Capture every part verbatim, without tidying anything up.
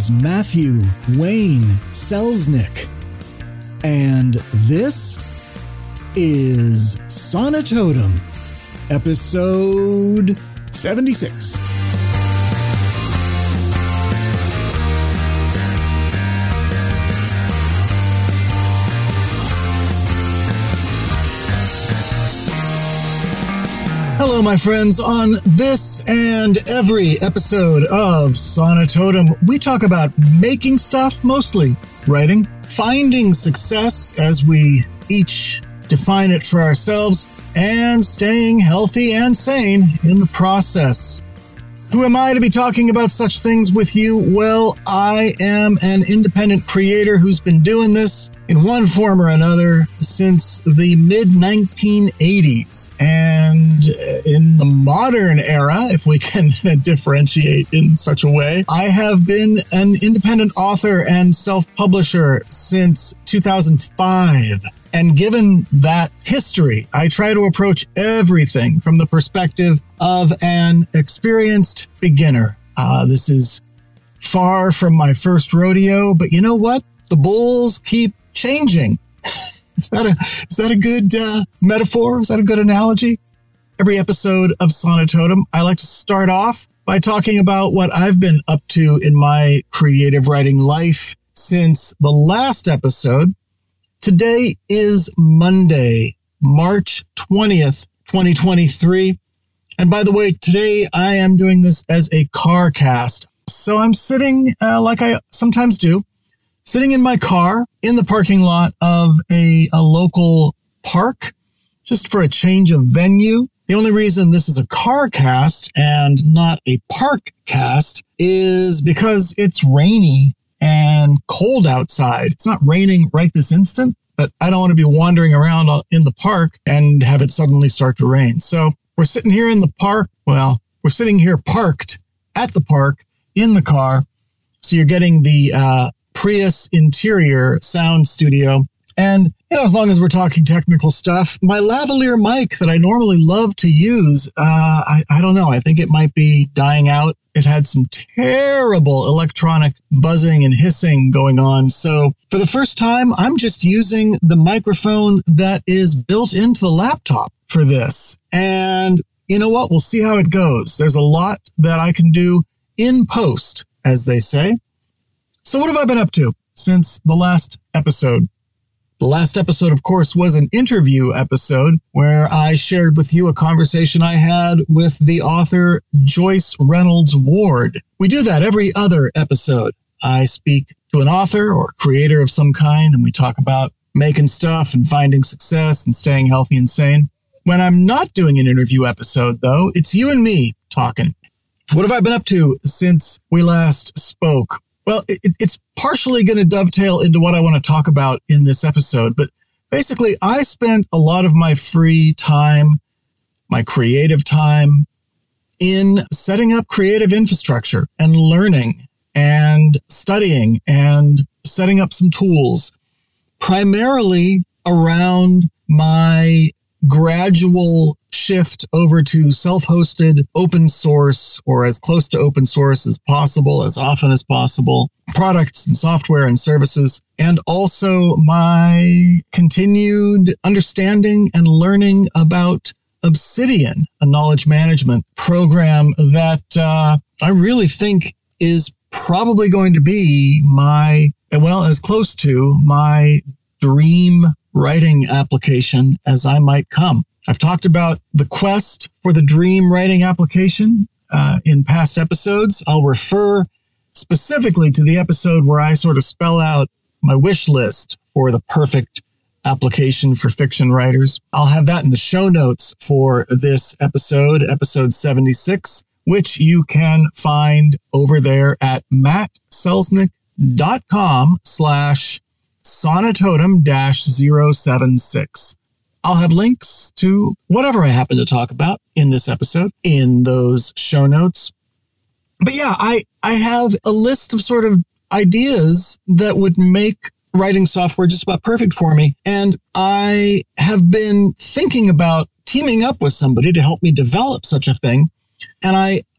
is Matthew Wayne Selznick, and this is Sonatotum, episode seventy-six. Hello, my friends. On this and every episode of Sonatotum, we talk about making stuff, mostly writing, finding success as we each define it for ourselves, and staying healthy and sane in the process. Who am I to be talking about such things with you? Well, I am an independent creator who's been doing this in one form or another since the mid nineteen eighties. And in the modern era, if we can differentiate in such a way, I have been an independent author and self-publisher since two thousand five. And given that history, I try to approach everything from the perspective of an experienced beginner. Uh, this is far from my first rodeo, but you know what? The bulls keep changing. Is that a is that a good uh, metaphor? Is that a good analogy? Every episode of Sonatotum, I like to start off by talking about what I've been up to in my creative writing life since the last episode. Today is Monday, March twentieth, twenty twenty-three. And by the way, today I am doing this as a car cast. So I'm sitting, uh, like I sometimes do, sitting in my car in the parking lot of a, a local park, just for a change of venue. The only reason this is a car cast and not a park cast is because it's rainy and cold outside. It's not raining right this instant, but I don't want to be wandering around in the park and have it suddenly start to rain. So we're sitting here in the park. Well, we're sitting here parked at the park in the car. So you're getting the uh, Prius interior sound studio. And, you know, as long as we're talking technical stuff, my lavalier mic that I normally love to use, uh, I, I don't know. I think it might be dying out. It had some terrible electronic buzzing and hissing going on. So for the first time, I'm just using the microphone that is built into the laptop for this. And you know what? We'll see how it goes. There's a lot that I can do in post, as they say. So what have I been up to since the last episode? The last episode, of course, was an interview episode where I shared with you a conversation I had with the author Joyce Reynolds Ward. We do that every other episode. I speak to an author or creator of some kind, and we talk about making stuff and finding success and staying healthy and sane. When I'm not doing an interview episode, though, it's you and me talking. What have I been up to since we last spoke? Well, it, it's partially going to dovetail into what I want to talk about in this episode, but basically I spent a lot of my free time, my creative time, in setting up creative infrastructure and learning and studying and setting up some tools, primarily around my gradual shift over to self-hosted open source, or as close to open source as possible, as often as possible, products and software and services, and also my continued understanding and learning about Obsidian, a knowledge management program that uh, I really think is probably going to be my, well, as close to my dream writing application as I might come. I've talked about the quest for the dream writing application uh, in past episodes. I'll refer specifically to the episode where I sort of spell out my wish list for the perfect application for fiction writers. I'll have that in the show notes for this episode, episode seventy-six, which you can find over there at mattselznick.com slash sonatotum dash zero seven six. I'll have links to whatever I happen to talk about in this episode in those show notes. But yeah, I, I have a list of sort of ideas that would make writing software just about perfect for me. And I have been thinking about teaming up with somebody to help me develop such a thing. And I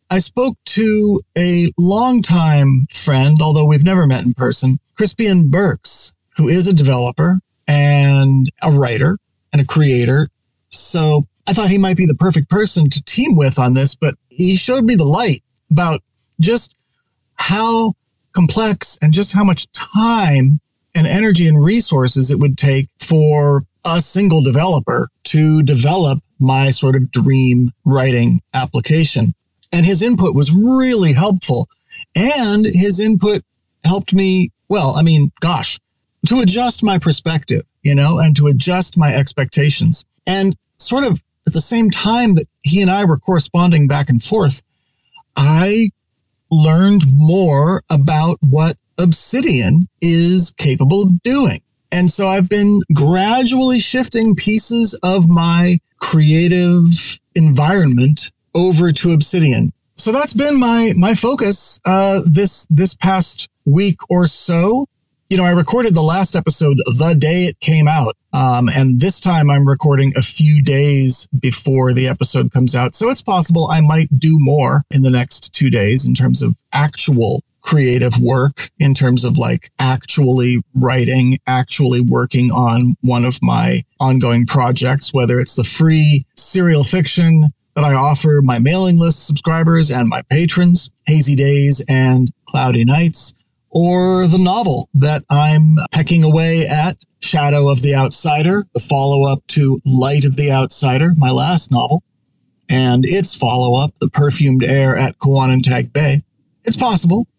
I spoke to a longtime friend, although we've never met in person, Crispian Burks, who is a developer and a writer and a creator. So I thought he might be the perfect person to team with on this, but he showed me the light about just how complex and just how much time and energy and resources it would take for a single developer to develop my sort of dream writing application. And his input was really helpful. And his input helped me, well, I mean, gosh, to adjust my perspective, you know, and to adjust my expectations. And sort of at the same time that he and I were corresponding back and forth, I learned more about what Obsidian is capable of doing. And so I've been gradually shifting pieces of my creative environment over to Obsidian. So that's been my my focus uh, this this past week or so. You know, I recorded the last episode the day it came out. Um, and this time I'm recording a few days before the episode comes out. So it's possible I might do more in the next two days in terms of actual creative work, in terms of like actually writing, actually working on one of my ongoing projects, whether it's the free serial fiction that I offer my mailing list subscribers and my patrons, Hazy Days and Cloudy Nights, or the novel that I'm pecking away at, Shadow of the Outsider, the follow-up to Light of the Outsider, my last novel, and its follow-up, The Perfumed Air at Kawanatag Bay. It's possible.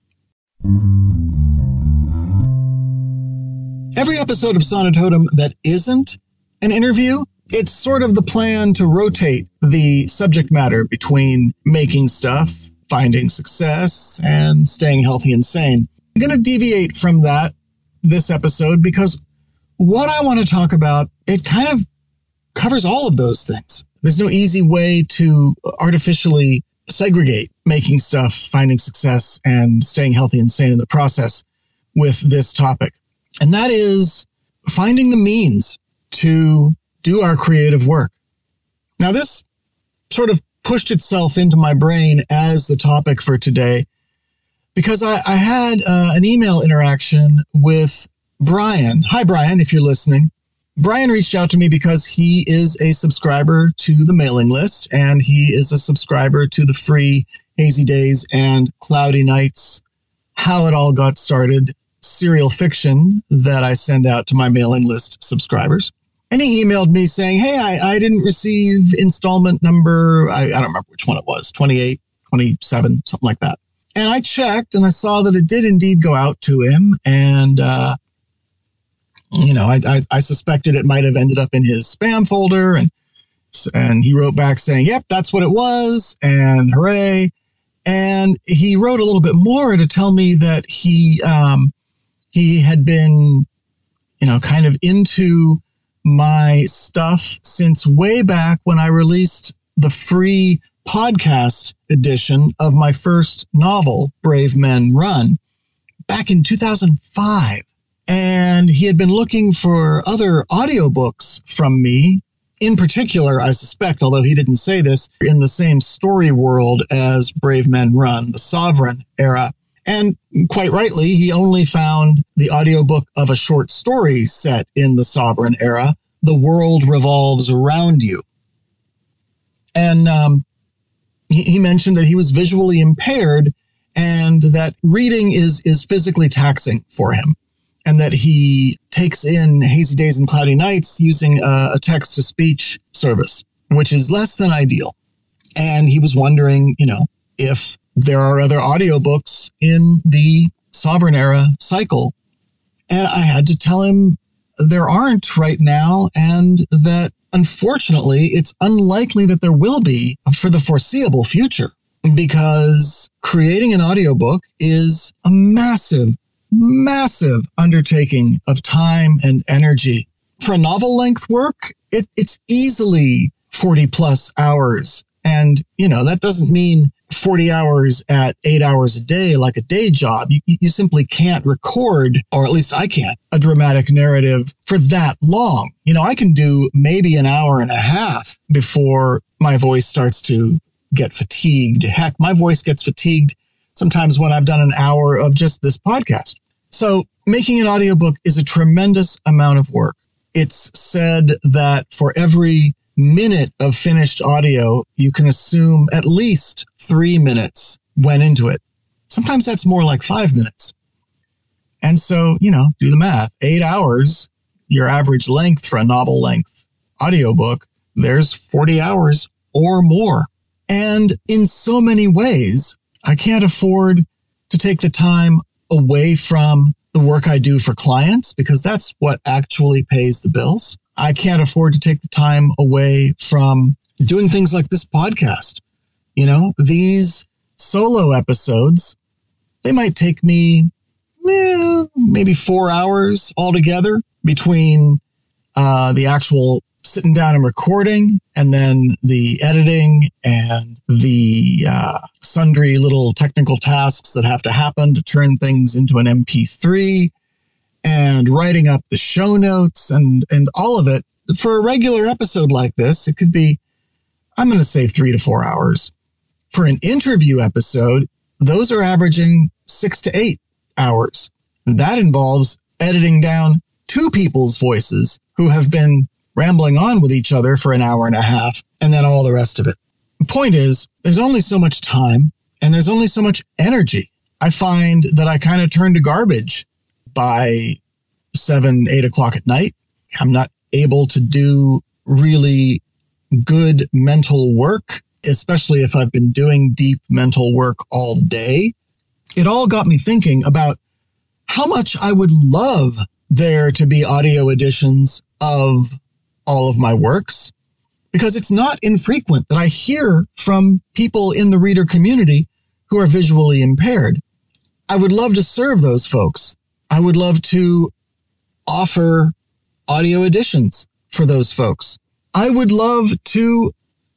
Every episode of Sonatotum that isn't an interview, it's sort of the plan to rotate the subject matter between making stuff, finding success, and staying healthy and sane. I'm going to deviate from that this episode because what I want to talk about, it kind of covers all of those things. There's no easy way to artificially segregate making stuff, finding success, and staying healthy and sane in the process with this topic. And that is finding the means to do our creative work. Now, this sort of pushed itself into my brain as the topic for today because I, I had uh, an email interaction with Brian. Hi, Brian, if you're listening. Brian reached out to me because he is a subscriber to the mailing list, and he is a subscriber to the free Hazy Days and Cloudy Nights, How It All Got Started serial fiction that I send out to my mailing list subscribers. And he emailed me saying, hey, I, I didn't receive installment number, I, I don't remember which one it was, twenty-eight, twenty-seven, something like that. And I checked and I saw that it did indeed go out to him. And, uh, you know, I, I, I suspected it might have ended up in his spam folder. And, and he wrote back saying, yep, that's what it was. And hooray. And he wrote a little bit more to tell me that he, um, he had been, you know, kind of into my stuff since way back when I released the free podcast edition of my first novel, Brave Men Run, back in two thousand five. And he had been looking for other audiobooks from me, in particular, I suspect, although he didn't say this, in the same story world as Brave Men Run, the Sovereign era. And quite rightly, he only found the audiobook of a short story set in the Sovereign era, The World Revolves Around You. And um, he, he mentioned that he was visually impaired and that reading is, is physically taxing for him, and that he takes in Hazy Days and Cloudy Nights using a, a text-to-speech service, which is less than ideal. And he was wondering, you know, if there are other audiobooks in the Sovereign era cycle. And I had to tell him there aren't right now, and that unfortunately it's unlikely that there will be for the foreseeable future, because creating an audiobook is a massive, massive undertaking of time and energy. For a novel length work, it, it's easily forty plus hours. And, you know, that doesn't mean forty hours at eight hours a day like a day job. You, you simply can't record, or at least I can't, a dramatic narrative for that long. You know, I can do maybe an hour and a half before my voice starts to get fatigued. Heck, my voice gets fatigued sometimes when I've done an hour of just this podcast. So making an audiobook is a tremendous amount of work. It's said that for every minute of finished audio, you can assume at least three minutes went into it. Sometimes that's more like five minutes. And so, you know, do the math. Eight hours, your average length for a novel length audiobook, there's forty hours or more. And in so many ways, I can't afford to take the time away from the work I do for clients because that's what actually pays the bills. I can't afford to take the time away from doing things like this podcast. You know, these solo episodes, they might take me eh, maybe four hours altogether between uh, the actual sitting down and recording and then the editing and the uh, sundry little technical tasks that have to happen to turn things into an M P three and writing up the show notes and, and all of it. For a regular episode like this, it could be, I'm going to say three to four hours. For an interview episode, those are averaging six to eight hours. And that involves editing down two people's voices who have been rambling on with each other for an hour and a half, and then all the rest of it. The point is, there's only so much time, and there's only so much energy. I find that I kind of turn to garbage by seven, eight o'clock at night. I'm not able to do really good mental work, especially if I've been doing deep mental work all day. It all got me thinking about how much I would love there to be audio editions of all of my works, because it's not infrequent that I hear from people in the reader community who are visually impaired. I would love to serve those folks. I would love to offer audio editions for those folks. I would love to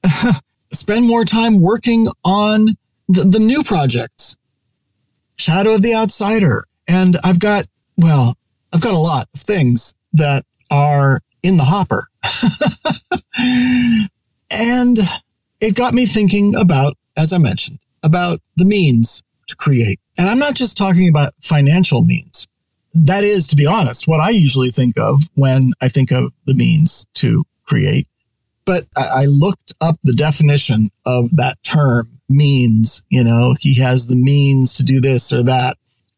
spend more time working on the, the new projects, Shadow of the Outsider. And I've got, well, I've got a lot of things that are in the hopper. And it got me thinking about, as I mentioned, about the means to create. And I'm not just talking about financial means. That is, to be honest, what I usually think of when I think of the means to create. But I, I looked up the definition of that term, means. You know, he has the means to do this or that.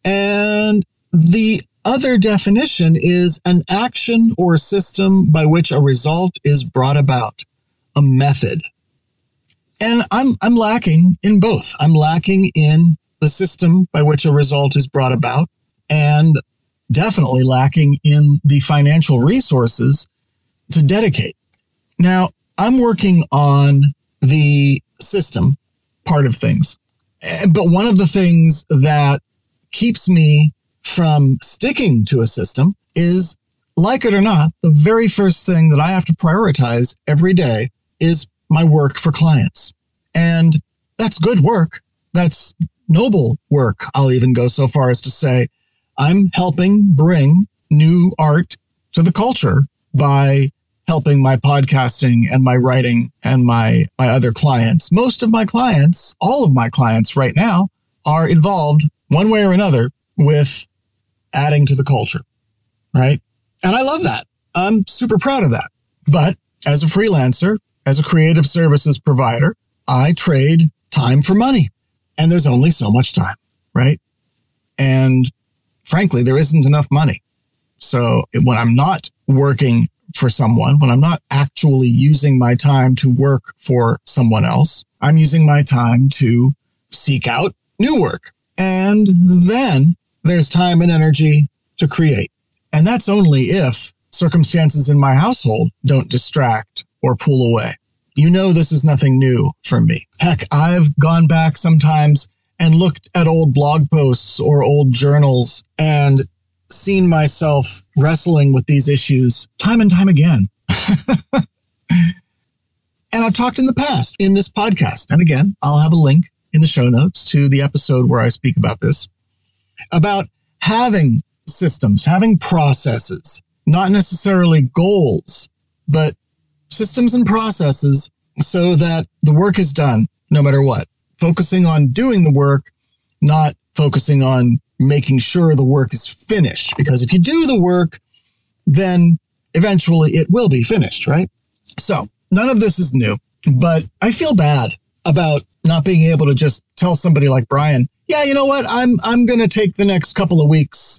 And the other definition is an action or system by which a result is brought about, a method. And I'm I'm lacking in both. I'm lacking in the system by which a result is brought about, and definitely lacking in the financial resources to dedicate. Now, I'm working on the system part of things, but one of the things that keeps me from sticking to a system is, like it or not, the very first thing that I have to prioritize every day is my work for clients. And that's good work. That's noble work. I'll even go so far as to say I'm helping bring new art to the culture by helping my podcasting and my writing and my, my other clients. Most of my clients, all of my clients right now, are involved one way or another with adding to the culture, right? And I love that. I'm super proud of that. But as a freelancer, as a creative services provider, I trade time for money. And there's only so much time, right? And frankly, there isn't enough money. So when I'm not working for someone, when I'm not actually using my time to work for someone else, I'm using my time to seek out new work. And then there's time and energy to create. And that's only if circumstances in my household don't distract or pull away. You know, this is nothing new for me. Heck, I've gone back sometimes and looked at old blog posts or old journals and seen myself wrestling with these issues time and time again. And I've talked in the past in this podcast. And again, I'll have a link in the show notes to the episode where I speak about this, about having systems, having processes, not necessarily goals, but systems and processes so that the work is done no matter what. Focusing on doing the work, not focusing on making sure the work is finished. Because if you do the work, then eventually it will be finished, right? So none of this is new, but I feel bad about not being able to just tell somebody like Brian, yeah, you know what? I'm I'm going to take the next couple of weeks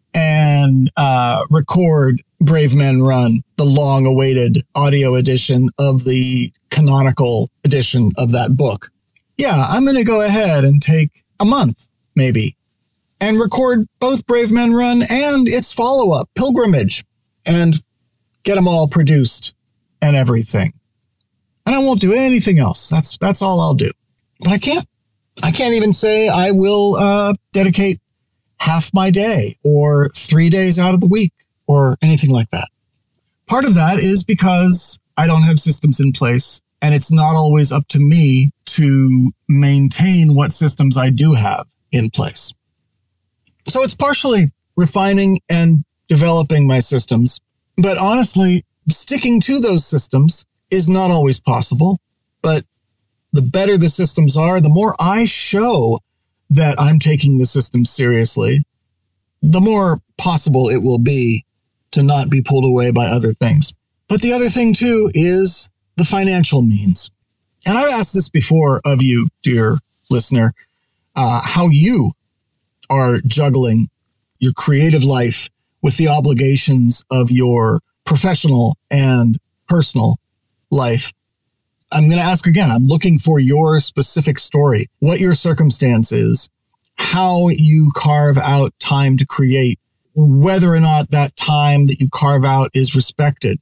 and uh, record Brave Men Run, the long-awaited audio edition of the canonical edition of that book. Yeah, I'm going to go ahead and take a month, maybe, and record both Brave Men Run and its follow-up, Pilgrimage, and get them all produced and everything. And I won't do anything else. That's that's all I'll do. But I can't. I can't even say I will uh, dedicate half my day or three days out of the week or anything like that. Part of that is because I don't have systems in place, and it's not always up to me to maintain what systems I do have in place. So it's partially refining and developing my systems, but honestly, sticking to those systems is not always possible. But the better the systems are, the more I show that I'm taking the system seriously, the more possible it will be to not be pulled away by other things. But the other thing, too, is the financial means. And I've asked this before of you, dear listener, uh, how you are juggling your creative life with the obligations of your professional and personal life. I'm going to ask again. I'm looking for your specific story, what your circumstance is, how you carve out time to create, whether or not that time that you carve out is respected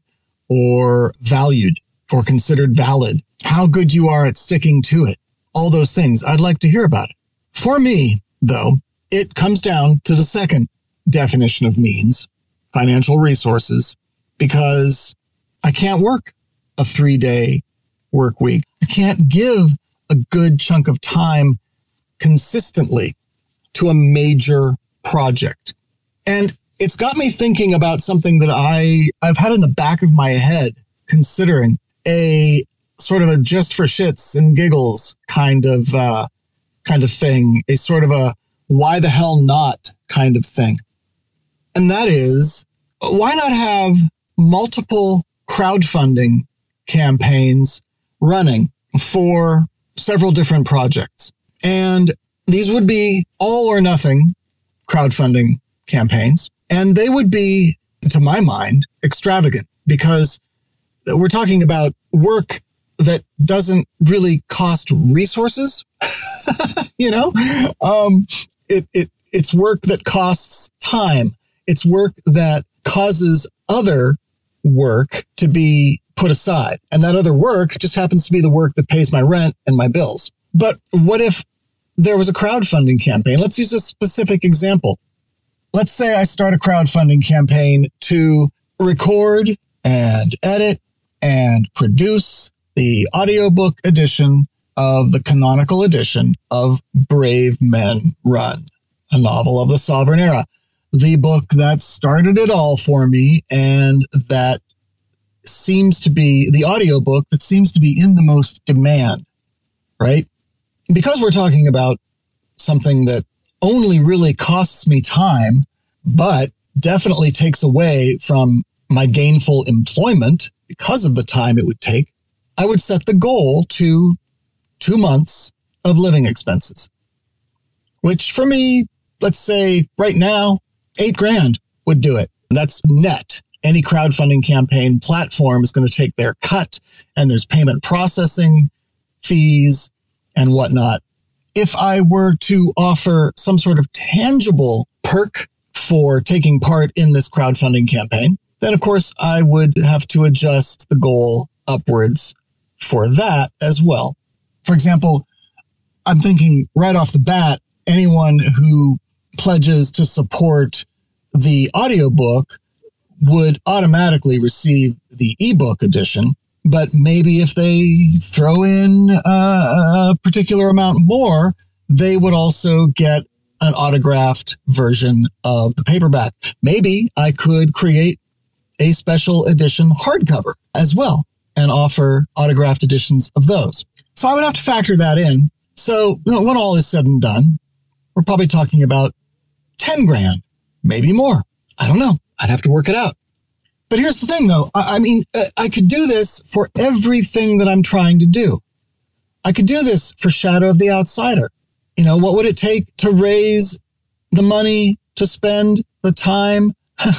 or valued or considered valid, how good you are at sticking to it, all those things. I'd like to hear about it. For me, though, it comes down to the second definition of means, financial resources, because I can't work a three-day work week. I can't give a good chunk of time consistently to a major project. And it's got me thinking about something that I, I've had in the back of my head, considering a sort of a just for shits and giggles kind of uh, kind of thing, a sort of a why the hell not kind of thing. And that is, why not have multiple crowdfunding campaigns running for several different projects? And these would be all or nothing crowdfunding campaigns. And they would be, to my mind, extravagant, because we're talking about work that doesn't really cost resources. you know, um, it, it, it's work that costs time. It's work that causes other work to be put aside. And that other work just happens to be the work that pays my rent and my bills. But what if there was a crowdfunding campaign? Let's use a specific example. Let's say I start a crowdfunding campaign to record and edit and produce the audiobook edition of the canonical edition of Brave Men Run, a novel of the Sovereign Era, the book that started it all for me, and that seems to be the audiobook that seems to be in the most demand, right? Because we're talking about something that only really costs me time, but definitely takes away from my gainful employment because of the time it would take, I would set the goal to two months of living expenses, which for me, let's say right now, eight grand would do it. That's net. Any crowdfunding campaign platform is going to take their cut, and there's payment processing fees and whatnot. If I were to offer some sort of tangible perk for taking part in this crowdfunding campaign, then of course I would have to adjust the goal upwards for that as well. For example, I'm thinking right off the bat, anyone who pledges to support the audiobook would automatically receive the ebook edition. But maybe if they throw in a particular amount more, they would also get an autographed version of the paperback. Maybe I could create a special edition hardcover as well. and offer autographed editions of those. So I would have to factor that in. So you know, when all is said and done, we're probably talking about ten grand, maybe more. I don't know. I'd have to work it out. But here's the thing, though. I, I mean, I could do this for everything that I'm trying to do. I could do this for Shadow of the Outsider. You know, what would it take to raise the money, to spend the time,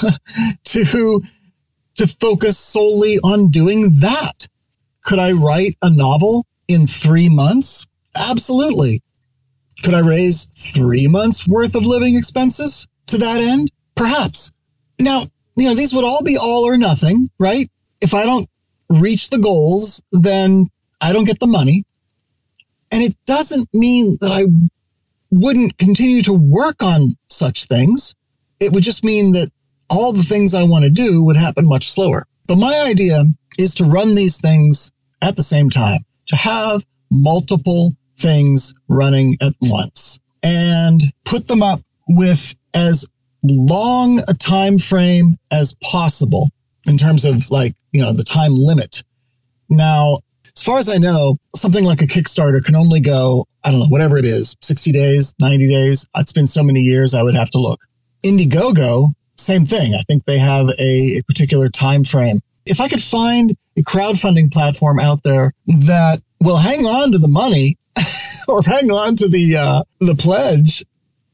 to, to focus solely on doing that? Could I write a novel in three months? Absolutely. Could I raise three months worth of living expenses to that end? Perhaps. Now, you know, these would all be all or nothing, right? If I don't reach the goals, then I don't get the money. And it doesn't mean that I wouldn't continue to work on such things. It would just mean that all the things I want to do would happen much slower. But my idea is to run these things at the same time, to have multiple things running at once and put them up with as long a time frame as possible in terms of, like, you know, the time limit. Now, as far as I know, something like a Kickstarter can only go, I don't know, whatever it is, sixty days, ninety days. It's been so many years, I would have to look. Indiegogo, same thing. I think they have a, a particular time frame. If I could find a crowdfunding platform out there that will hang on to the money or hang on to the uh, the pledge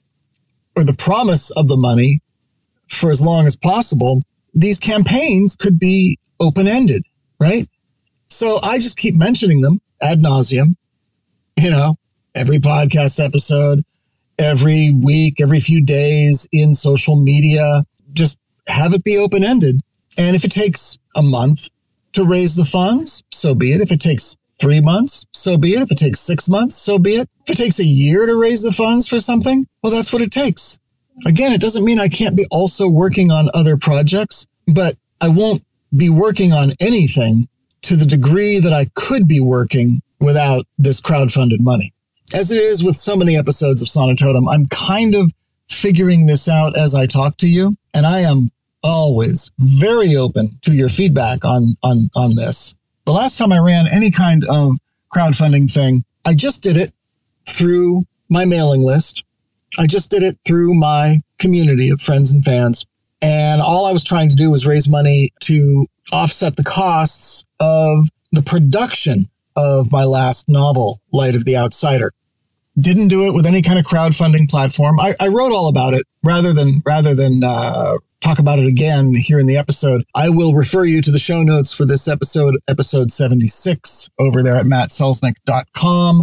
or the promise of the money for as long as possible, these campaigns could be open-ended, right? So I just keep mentioning them ad nauseum, you know, every podcast episode, every week, every few days in social media, just have it be open-ended. And if it takes a month to raise the funds, so be it. If it takes three months, so be it. If it takes six months, so be it. If it takes a year to raise the funds for something, well, that's what it takes. Again, it doesn't mean I can't be also working on other projects, but I won't be working on anything to the degree that I could be working without this crowdfunded money. As it is with so many episodes of Sonatotem, I'm kind of figuring this out as I talk to you, and I am always very open to your feedback on, on, on this. The last time I ran any kind of crowdfunding thing, I just did it through my mailing list. I just did it through my community of friends and fans. And all I was trying to do was raise money to offset the costs of the production of my last novel, Light of the Outsider. Didn't do it with any kind of crowdfunding platform. I, I wrote all about it rather than rather than uh, talk about it again here in the episode. I will refer you to the show notes for this episode, episode seventy-six, over there at mattselznick.com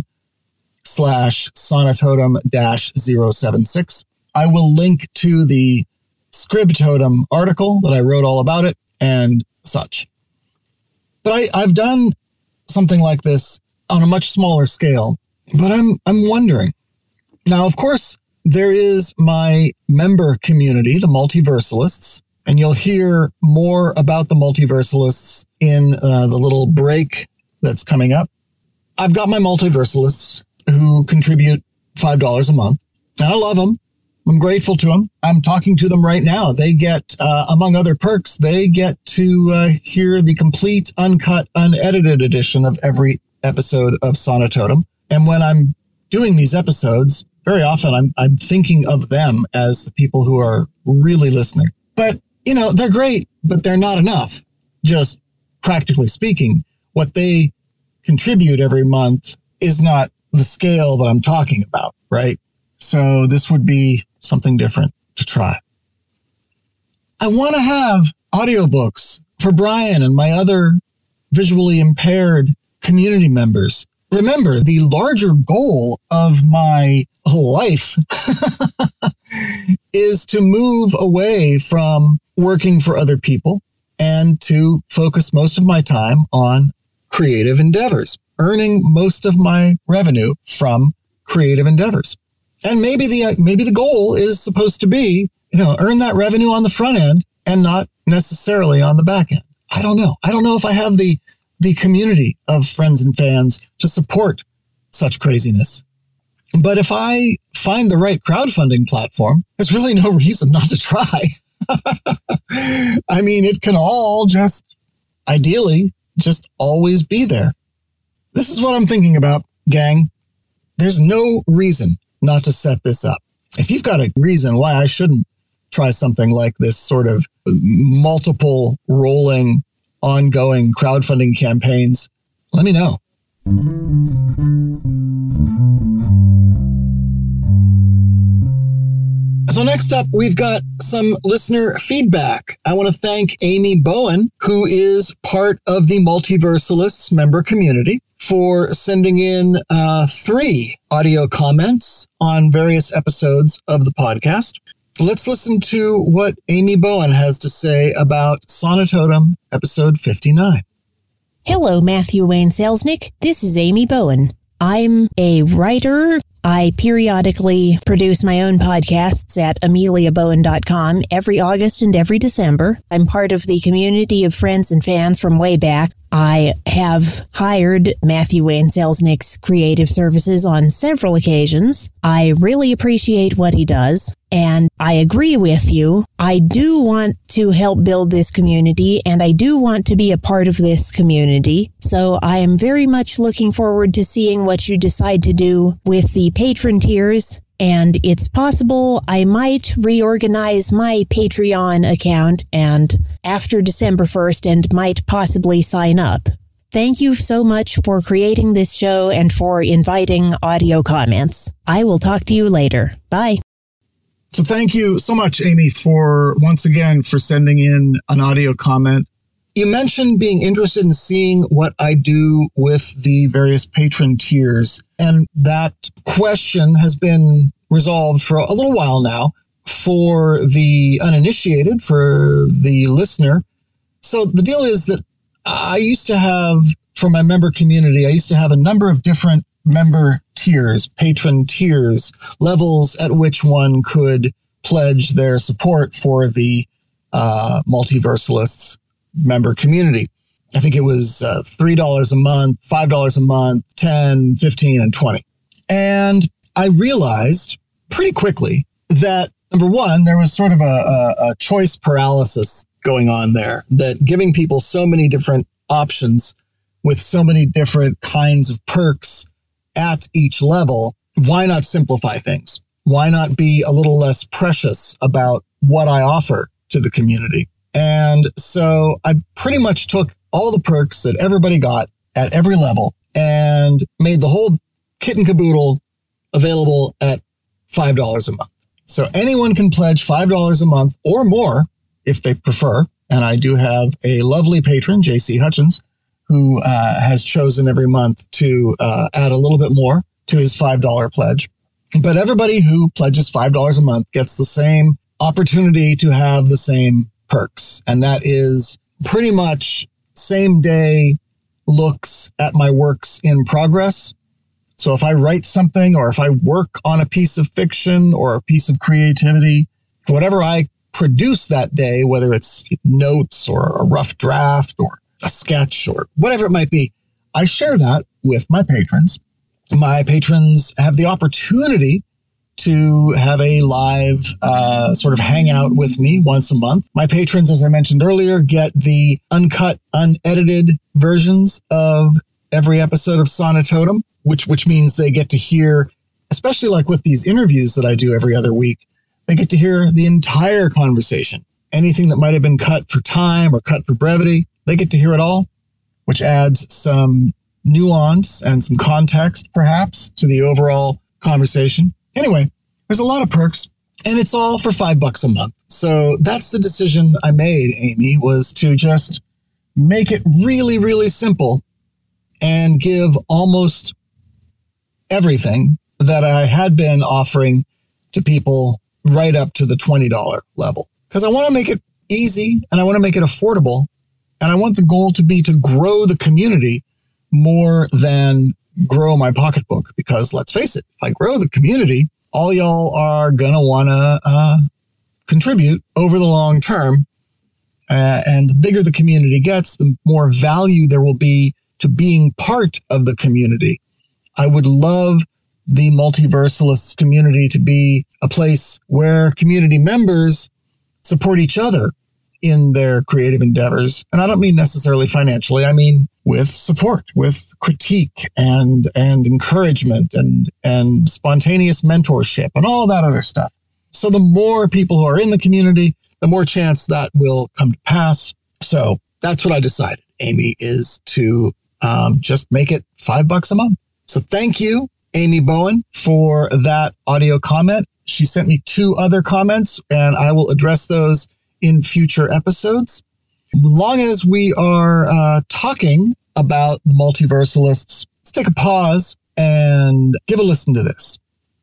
slash sonatotem dash zero seven six. I will link to the Scribtotem article that I wrote all about it and such. But I, I've done something like this on a much smaller scale, but I'm I'm wondering. Now, of course, there is my member community, the Multiversalists, and you'll hear more about the Multiversalists in uh, the little break that's coming up. I've got my Multiversalists who contribute five dollars a month, and I love them. I'm grateful to them. I'm talking to them right now. They get, uh, among other perks, they get to uh, hear the complete, uncut, unedited edition of every episode of Sonatotem. And when I'm doing these episodes, very often I'm I'm thinking of them as the people who are really listening. But, you know, they're great, but they're not enough. Just practically speaking, what they contribute every month is not the scale that I'm talking about, right? So this would be something different to try. I want to have audiobooks for Brian and my other visually impaired community members. Remember, the larger goal of my life is to move away from working for other people and to focus most of my time on creative endeavors, earning most of my revenue from creative endeavors. And maybe the maybe the goal is supposed to be, you know, earn that revenue on the front end and not necessarily on the back end. I don't know. I don't know if I have the the community of friends and fans to support such craziness. But if I find the right crowdfunding platform, there's really no reason not to try. I mean, it can all just ideally just always be there. This is what I'm thinking about, gang. There's no reason not to set this up. If you've got a reason why I shouldn't try something like this sort of multiple rolling, ongoing crowdfunding campaigns, let me know. So next up, we've got some listener feedback. I want to thank Amy Bowen, who is part of the Multiversalists member community, for sending in uh, three audio comments on various episodes of the podcast. Let's listen to what Amy Bowen has to say about Sonatotem episode fifty-nine. Hello, Matthew Wayne Selznick. This is Amy Bowen. I'm a writer. I periodically produce my own podcasts at amelia bowen dot com every August and every December. I'm part of the community of friends and fans from way back. I have hired Matthew Wayne Selznick's creative services on several occasions. I really appreciate what he does, and I agree with you. I do want to help build this community, and I do want to be a part of this community. So I am very much looking forward to seeing what you decide to do with the patron tiers. And it's possible I might reorganize my Patreon account and after December first and might possibly sign up. Thank you so much for creating this show and for inviting audio comments. I will talk to you later. Bye. So thank you so much, Amy, for once again for sending in an audio comment. You mentioned being interested in seeing what I do with the various patron tiers, and that question has been resolved for a little while now for the uninitiated, for the listener. So the deal is that I used to have, for my member community, I used to have a number of different member tiers, patron tiers, levels at which one could pledge their support for the uh, Multiversalists member community. I think it was uh, three dollars a month, five dollars a month, ten, fifteen, and twenty. And I realized pretty quickly that, number one, there was sort of a, a, a choice paralysis going on there, that giving people so many different options with so many different kinds of perks at each level, why not simplify things? Why not be a little less precious about what I offer to the community? And so I pretty much took all the perks that everybody got at every level and made the whole kit and caboodle available at five dollars a month. So anyone can pledge five dollars a month or more if they prefer. And I do have a lovely patron, J C Hutchins, who uh, has chosen every month to uh, add a little bit more to his five dollars pledge. But everybody who pledges five dollars a month gets the same opportunity to have the same perks. And that is pretty much same day looks at my works in progress. So if I write something or if I work on a piece of fiction or a piece of creativity, whatever I produce that day, whether it's notes or a rough draft or a sketch or whatever it might be, I share that with my patrons. My patrons have the opportunity to have a live uh, sort of hangout with me once a month. My patrons, as I mentioned earlier, get the uncut, unedited versions of every episode of Sonatotem, which which means they get to hear, especially like with these interviews that I do every other week, they get to hear the entire conversation. Anything that might have been cut for time or cut for brevity, they get to hear it all, which adds some nuance and some context, perhaps, to the overall conversation. Anyway, there's a lot of perks, and it's all for five bucks a month. So that's the decision I made, Amy, was to just make it really, really simple and give almost everything that I had been offering to people right up to the twenty dollars level. Because I want to make it easy, and I want to make it affordable, and I want the goal to be to grow the community more than grow my pocketbook. Because let's face it, if I grow the community, all y'all are going to want to uh, contribute over the long term. Uh, and the bigger the community gets, the more value there will be to being part of the community. I would love the Multiversalists community to be a place where community members support each other in their creative endeavors. And I don't mean necessarily financially. I mean with support, with critique and and encouragement and, and spontaneous mentorship and all that other stuff. So the more people who are in the community, the more chance that will come to pass. So that's what I decided, Amy, is to um, just make it five bucks a month. So thank you, Amy Bowen, for that audio comment. She sent me two other comments, and I will address those in future episodes. As long as we are uh, talking about the multiversalists, let's take a pause and give a listen to this.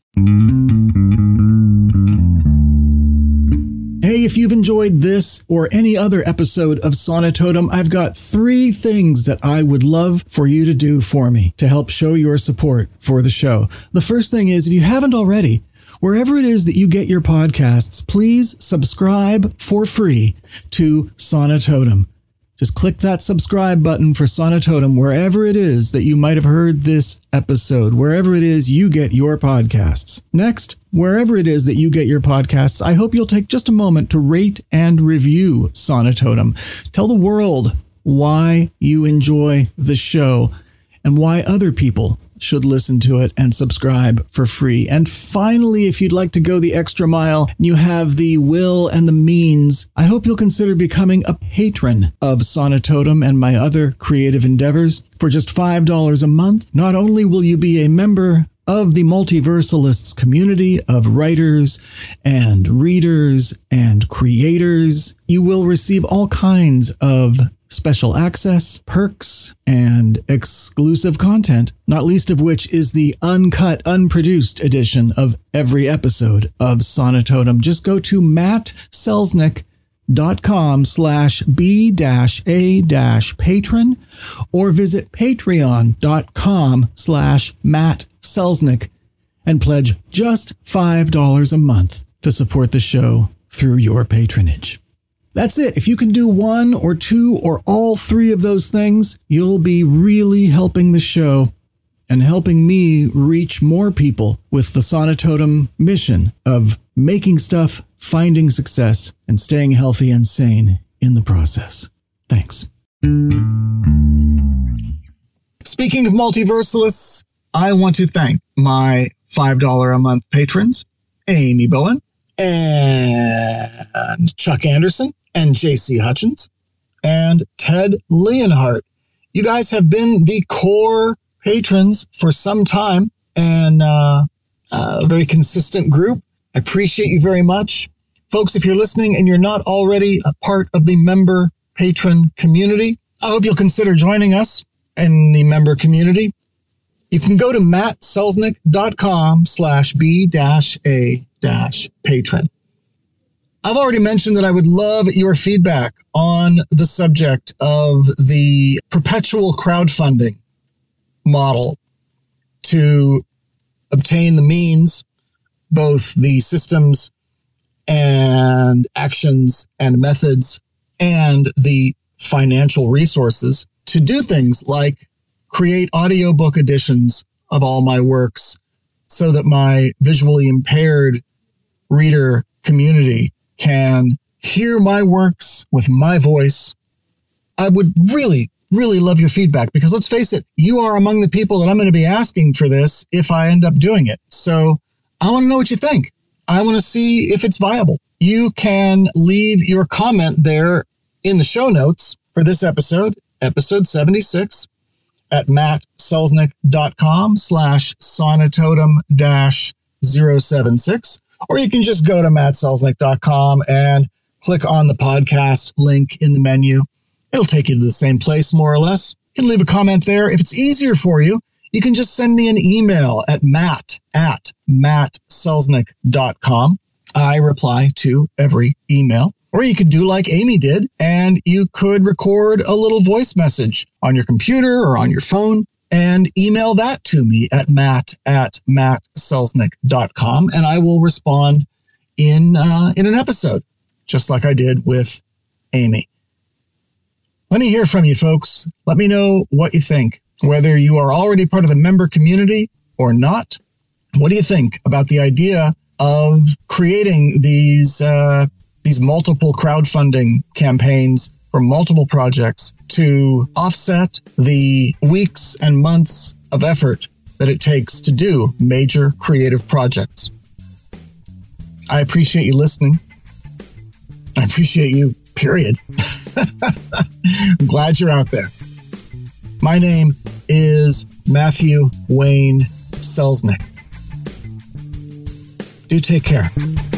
Hey, if you've enjoyed this or any other episode of Sonatotem, I've got three things that I would love for you to do for me to help show your support for the show. The first thing is, if you haven't already, wherever it is that you get your podcasts, please subscribe for free to Sonatotem. Just click that subscribe button for Sonatotem wherever it is that you might have heard this episode, wherever it is you get your podcasts. Next, wherever it is that you get your podcasts, I hope you'll take just a moment to rate and review Sonatotem. Tell the world why you enjoy the show and why other people should listen to it and subscribe for free. And finally, if you'd like to go the extra mile, you have the will and the means, I hope you'll consider becoming a patron of Sonatotem and my other creative endeavors. For just five dollars a month, not only will you be a member of the Multiversalists community of writers and readers and creators, you will receive all kinds of special access, perks, and exclusive content, not least of which is the uncut, unproduced edition of every episode of Sonatotem. Just go to mattselznick.com slash B dash A dash patron or visit patreon.com slash Matt Selznick and pledge just five dollars a month to support the show through your patronage. That's it. If you can do one or two or all three of those things, you'll be really helping the show and helping me reach more people with the Sonatotem mission of making stuff, finding success, and staying healthy and sane in the process. Thanks. Speaking of multiversalists, I want to thank my five dollars a month patrons, Amy Bowen and Chuck Anderson, and J C Hutchins, and Ted Leonhardt. You guys have been the core patrons for some time, and uh, a very consistent group. I appreciate you very much. Folks, if you're listening and you're not already a part of the member patron community, I hope you'll consider joining us in the member community. You can go to mattselznick.com slash B dash A dash patron. I've already mentioned that I would love your feedback on the subject of the perpetual crowdfunding model to obtain the means, both the systems and actions and methods and the financial resources to do things like create audiobook editions of all my works so that my visually impaired reader community can hear my works with my voice. I would really, really love your feedback because let's face it, you are among the people that I'm going to be asking for this if I end up doing it. So I want to know what you think. I want to see if it's viable. You can leave your comment there in the show notes for this episode, episode seventy-six, at mattselznick.com slash sonatotem dash 076. Or you can just go to mattselznick dot com and click on the podcast link in the menu. It'll take you to the same place, more or less. You can leave a comment there. If it's easier for you, you can just send me an email at matt at mattselznick dot com. I reply to every email. Or you could do like Amy did, and you could record a little voice message on your computer or on your phone and email that to me at matt at mattselznick dot com, and I will respond in uh, in an episode, just like I did with Amy. Let me hear from you, folks. Let me know what you think, whether you are already part of the member community or not. What do you think about the idea of creating these uh, these multiple crowdfunding campaigns for multiple projects to offset the weeks and months of effort that it takes to do major creative projects. I appreciate you listening. I appreciate you, period. I'm glad you're out there. My name is Matthew Wayne Selznick. Do take care.